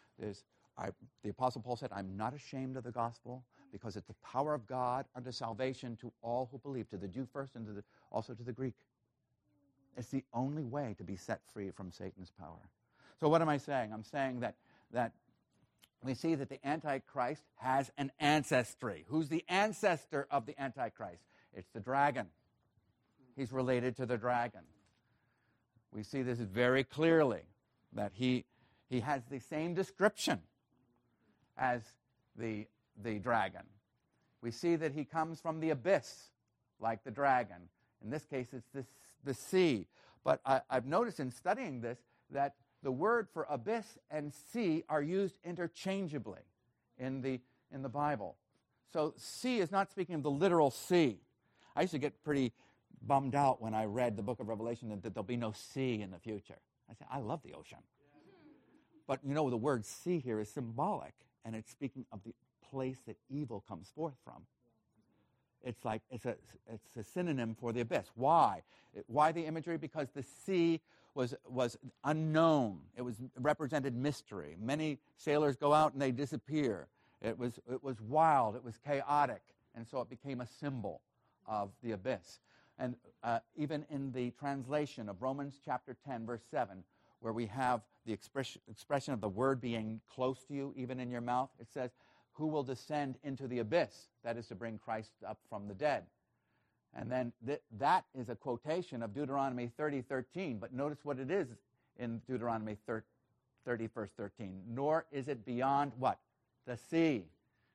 Speaker 1: The Apostle Paul said, I'm not ashamed of the gospel because it's the power of God unto salvation to all who believe, to the Jew first and also to the Greek. It's the only way to be set free from Satan's power. So what am I saying? I'm saying that we see that the Antichrist has an ancestry. Who's the ancestor of the Antichrist? It's the dragon. He's related to the dragon. We see this very clearly, that he has the same description as the dragon. We see that he comes from the abyss, like the dragon. In this case, it's the sea. But I've noticed in studying this that the word for abyss and sea are used interchangeably in the Bible. So sea is not speaking of the literal sea. I used to get pretty bummed out when I read the book of Revelation that there'll be no sea in the future. I said, I love the ocean. But you know, the word sea here is symbolic, and it's speaking of the place that evil comes forth from. It's like it's a synonym for the abyss. Why? Why the imagery? Because the sea was unknown. It represented mystery. Many sailors go out and they disappear. It was wild. It was chaotic, and so it became a symbol of the abyss. And even in the translation of Romans chapter 10, verse 7, where we have the expression of the word being close to you, even in your mouth, it says, who will descend into the abyss? That is to bring Christ up from the dead. And then that is a quotation of Deuteronomy 30:13. But notice what it is in Deuteronomy 30, verse 13. Nor is it beyond what? The sea.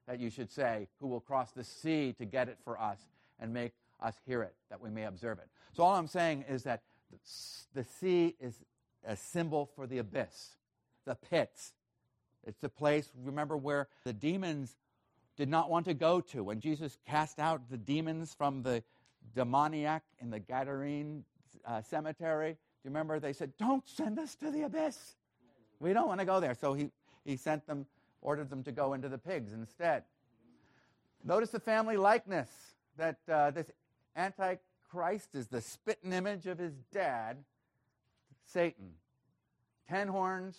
Speaker 1: that you should say, who will cross the sea to get it for us and make us hear it, that we may observe it. So all I'm saying is that the sea is a symbol for the abyss, the pits. It's the place, remember, where the demons did not want to go to. When Jesus cast out the demons from the demoniac in the Gadarene cemetery, do you remember? They said, don't send us to the abyss. We don't want to go there. So he sent them, ordered them to go into the pigs instead. Notice the family likeness, that this Antichrist is the spitting image of his dad, Satan. 10 horns,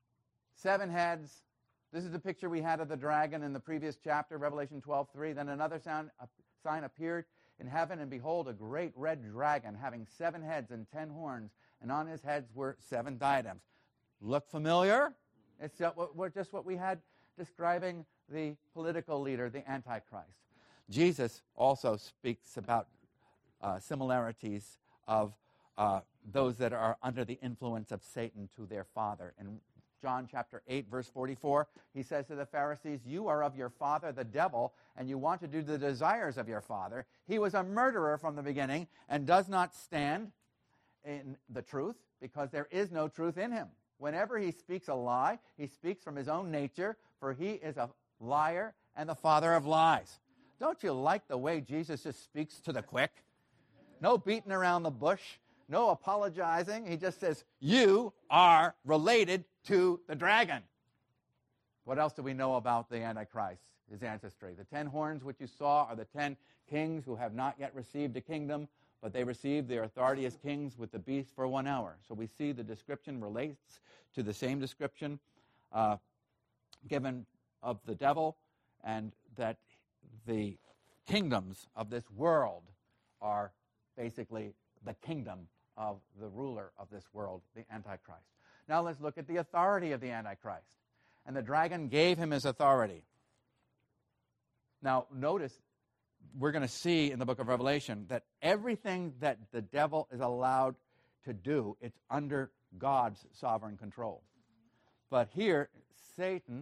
Speaker 1: 7 heads. This is the picture we had of the dragon in the previous chapter, Revelation 12:3. Then another sign appeared in heaven, and behold, a great red dragon having 7 heads and 10 horns, and on his heads were 7 diadems. Look familiar? It's just what we had describing the political leader, the Antichrist. Jesus also speaks about similarities of those that are under the influence of Satan to their father. In John chapter 8, verse 44, he says to the Pharisees, you are of your father, the devil, and you want to do the desires of your father. He was a murderer from the beginning and does not stand in the truth because there is no truth in him. Whenever he speaks a lie, he speaks from his own nature, for he is a liar and the father of lies. Don't you like the way Jesus just speaks to the quick? No beating around the bush, no apologizing. He just says, you are related to the dragon. What else do we know about the Antichrist, his ancestry? The 10 horns which you saw are the 10 kings who have not yet received a kingdom, but they received their authority as kings with the beast for 1 hour. So we see the description relates to the same description given of the devil, and that the kingdoms of this world are basically the kingdom of the ruler of this world, the Antichrist. Now let's look at the authority of the Antichrist. And the dragon gave him his authority. Now notice, we're going to see in the book of Revelation that everything that the devil is allowed to do, it's under God's sovereign control. But here, Satan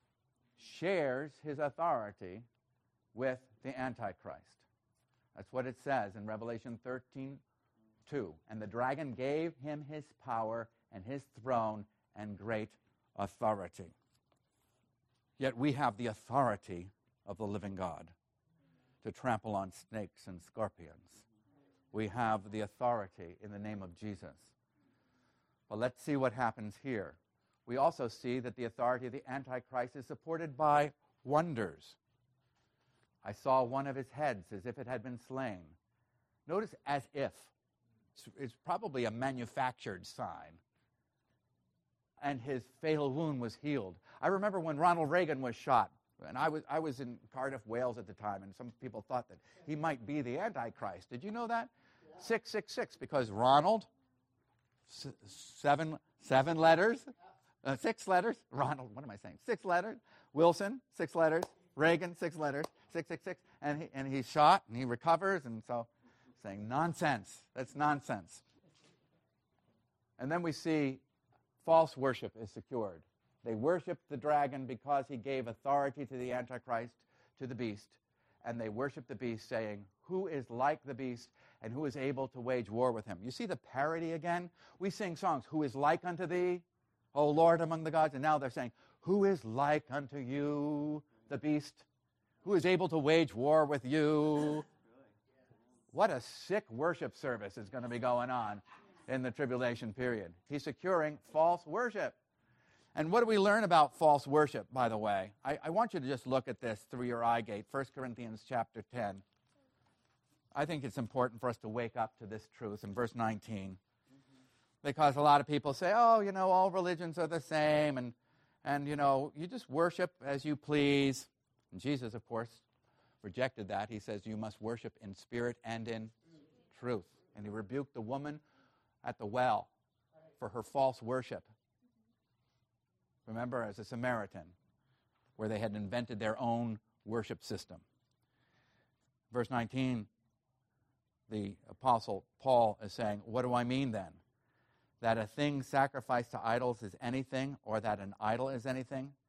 Speaker 1: shares his authority with the Antichrist. That's what it says in Revelation 13:2. And the dragon gave him his power and his throne and great authority. Yet we have the authority of the living God to trample on snakes and scorpions. We have the authority in the name of Jesus. But let's see what happens here. We also see that the authority of the Antichrist is supported by wonders. I saw one of his heads as if it had been slain. Notice as if. It's probably a manufactured sign. And his fatal wound was healed. I remember when Ronald Reagan was shot, and I was in Cardiff, Wales at the time, and some people thought that he might be the Antichrist. Did you know that? Yeah. 666, because Ronald, 7 letters, 6 letters. Ronald, what am I saying? 6 letters. Wilson, 6 letters. Reagan, 6 letters. 666, and he's shot, and he recovers, and so saying nonsense. That's nonsense. And then we see false worship is secured. They worshiped the dragon because he gave authority to the Antichrist, to the beast. And they worshiped the beast, saying, who is like the beast and who is able to wage war with him? You see the parody again? We sing songs, who is like unto thee, O Lord among the gods? And now they're saying, who is like unto you, the beast? Who is able to wage war with you? What a sick worship service is going to be going on in the tribulation period. He's securing false worship. And what do we learn about false worship, by the way? I want you to just look at this through your eye gate, 1 Corinthians chapter 10. I think it's important for us to wake up to this truth in verse 19. Because a lot of people say, oh, all religions are the same, and you just worship as you please. And Jesus, of course, rejected that. He says you must worship in spirit and in truth. And he rebuked the woman at the well for her false worship. Remember, as a Samaritan, where they had invented their own worship system. Verse 19, the Apostle Paul is saying, what do I mean then? That a thing sacrificed to idols is anything, or that an idol is anything?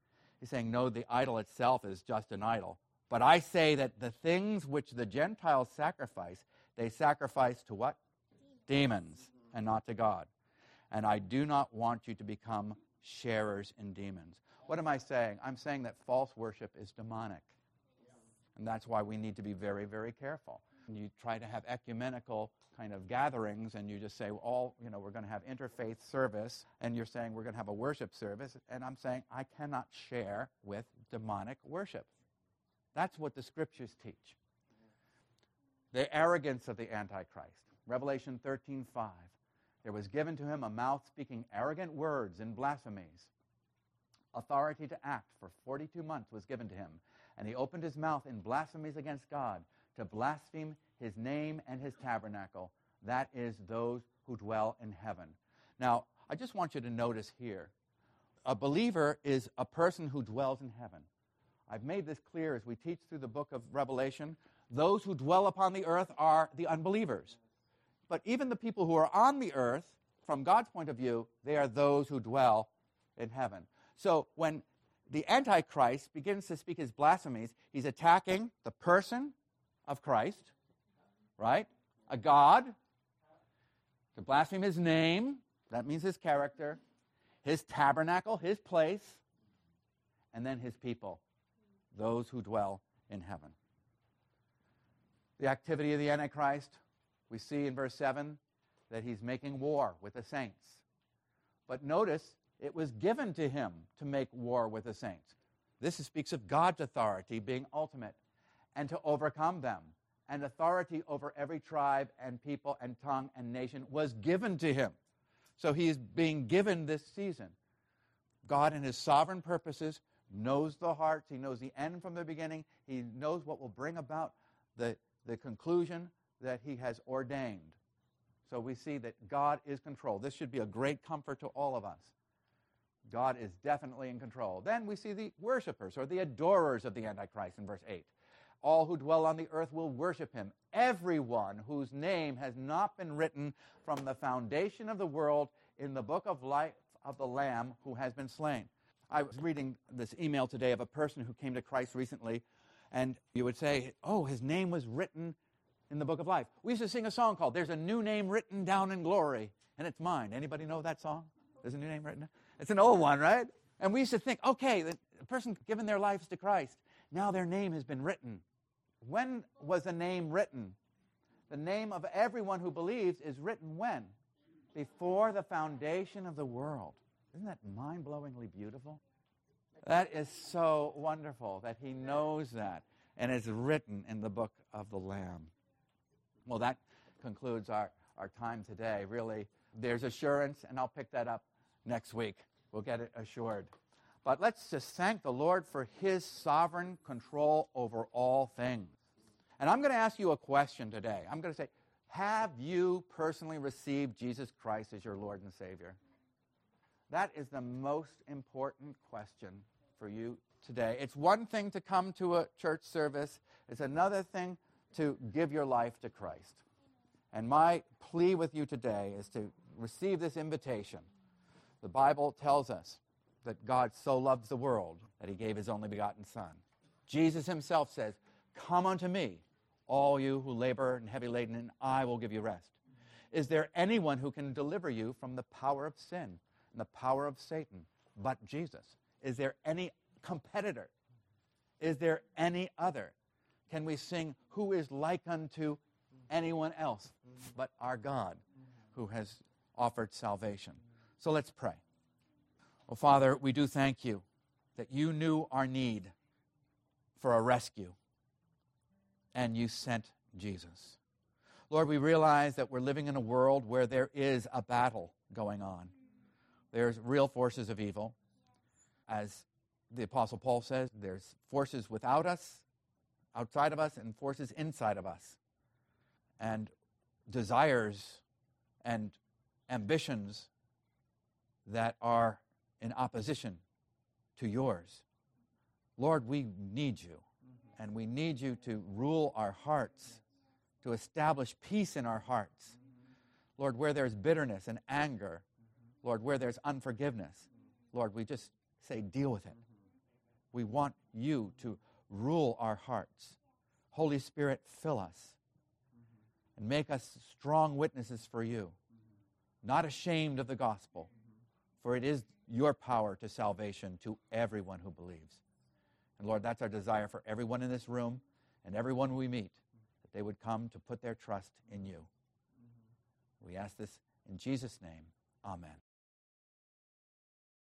Speaker 1: He's saying, no, the idol itself is just an idol. But I say that the things which the Gentiles sacrifice, they sacrifice to what? Demons, and not to God. And I do not want you to become sharers in demons. What am I saying? I'm saying that false worship is demonic. And that's why we need to be very, very careful. And you try to have ecumenical kind of gatherings, and you just say, we're going to have interfaith service, and you're saying we're going to have a worship service, and I'm saying I cannot share with demonic worship. That's what the Scriptures teach. The arrogance of the Antichrist. Revelation 13:5. There was given to him a mouth speaking arrogant words and blasphemies. Authority to act for 42 months was given to him, and he opened his mouth in blasphemies against God, to blaspheme his name and his tabernacle, that is, those who dwell in heaven. Now, I just want you to notice here, a believer is a person who dwells in heaven. I've made this clear as we teach through the book of Revelation. Those who dwell upon the earth are the unbelievers. But even the people who are on the earth, from God's point of view, they are those who dwell in heaven. So when the Antichrist begins to speak his blasphemies, he's attacking the person of Christ, right? A God. To blaspheme his name, that means his character, his tabernacle, his place, and then his people, those who dwell in heaven. The activity of the Antichrist, we see in verse 7 that he's making war with the saints. But notice, it was given to him to make war with the saints. This speaks of God's authority being ultimate and to overcome them. And authority over every tribe and people and tongue and nation was given to him. So he is being given this season. God in his sovereign purposes knows the hearts. He knows the end from the beginning. He knows what will bring about the conclusion that he has ordained. So we see that God is control. This should be a great comfort to all of us. God is definitely in control. Then we see the worshipers or the adorers of the Antichrist in verse 8. All who dwell on the earth will worship him. Everyone whose name has not been written from the foundation of the world in the book of life of the Lamb who has been slain. I was reading this email today of a person who came to Christ recently, and you would say, his name was written in the book of life. We used to sing a song called There's a New Name Written Down in Glory, and it's mine. Anybody know that song? There's a new name written? It's an old one, right? And we used to think, the person given their lives to Christ, now their name has been written. When was the name written? The name of everyone who believes is written when? Before the foundation of the world. Isn't that mind-blowingly beautiful? That is so wonderful that he knows that and it's written in the book of the Lamb. Well, that concludes our time today. Really, there's assurance, and I'll pick that up next week. We'll get it assured. But let's just thank the Lord for his sovereign control over all things. And I'm going to ask you a question today. I'm going to say, have you personally received Jesus Christ as your Lord and Savior? That is the most important question for you today. It's one thing to come to a church service. It's another thing to give your life to Christ. And my plea with you today is to receive this invitation. The Bible tells us that God so loves the world that he gave his only begotten Son. Jesus himself says, "Come unto me, all you who labor and heavy laden, and I will give you rest." Is there anyone who can deliver you from the power of sin and the power of Satan but Jesus? Is there any competitor? Is there any other? Can we sing, "Who is like unto anyone else but our God who has offered salvation?" So let's pray. Well, Father, we do thank you that you knew our need for a rescue, and you sent Jesus. Lord, we realize that we're living in a world where there is a battle going on. There's real forces of evil. As the Apostle Paul says, there's forces without us, outside of us, and forces inside of us. And desires and ambitions that are in opposition to yours. Lord, we need you, and we need you to rule our hearts, to establish peace in our hearts. Lord, where there's bitterness and anger, Lord, where there's unforgiveness, Lord, we just say, deal with it. We want you to rule our hearts. Holy Spirit, fill us and make us strong witnesses for you, not ashamed of the gospel, for it is your power to salvation to everyone who believes. And Lord, that's our desire for everyone in this room and everyone we meet, that they would come to put their trust in you. We ask this in Jesus' name. Amen.